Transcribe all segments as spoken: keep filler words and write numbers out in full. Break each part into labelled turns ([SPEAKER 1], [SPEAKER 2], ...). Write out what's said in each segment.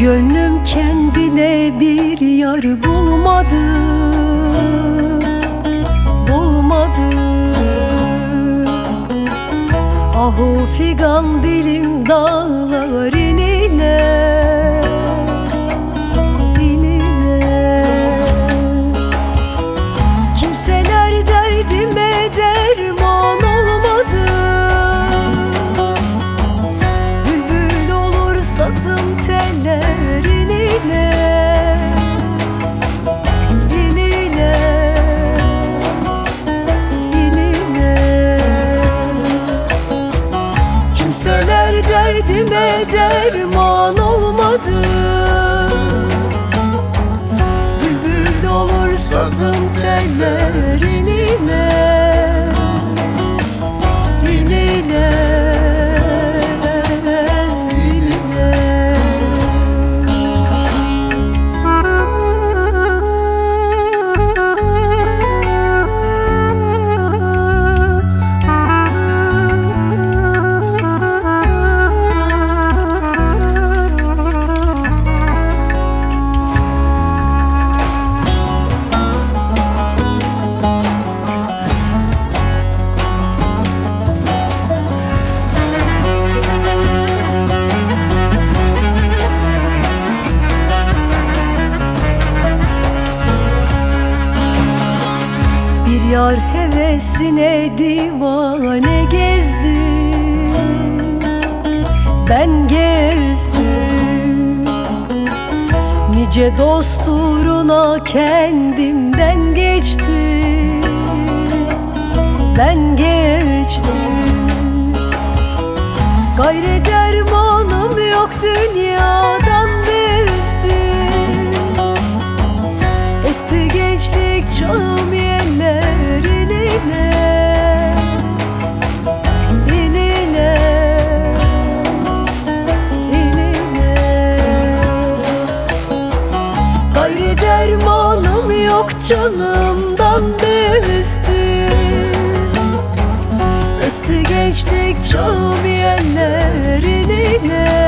[SPEAKER 1] Gönlüm kendine bir yar bulmadı, bulmadı. Ahu figan dilim dağlar inile, inile. Kimseler derdime derman olmadı. Bülbül olur sazım teller inile, inile, inile. Kimseler derdime derman olmadı. Bülbül olur sazım teller inile, inile. Yar hevesine divane gezdi, ben gezdim. Nice dost uğruna kendimden geçtim, ben geçtim. Gayre dermanım yok dünyadan bezdim. Esti gençlik çağım yeller inile, inile, inile. Gayri dermanım yok canımdan bezdim. Esti gençlik çağım yeller inile,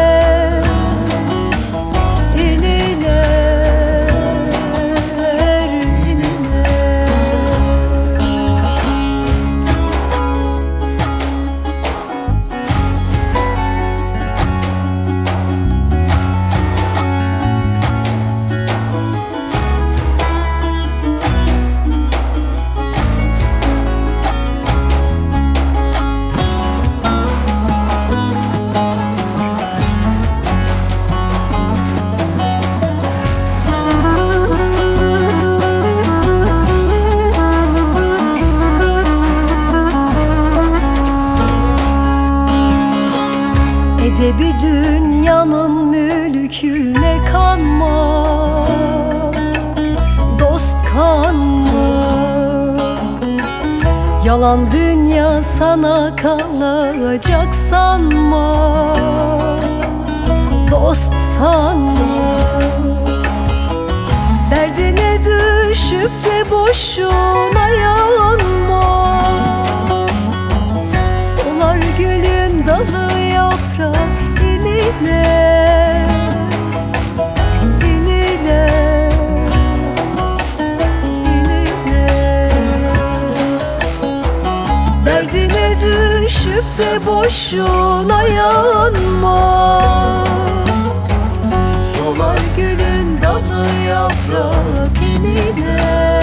[SPEAKER 1] edebi dünyanın mülküne kanma, dost kanma. Yalan dünya sana kalacak sanma, dost sanma. Derdine düşüp de boşuna yanma. Solar gülün dalı yaprak inile, inile, inile. Derdine düşüp de boşuna yanma. Solar gülün dalı yaprak inile.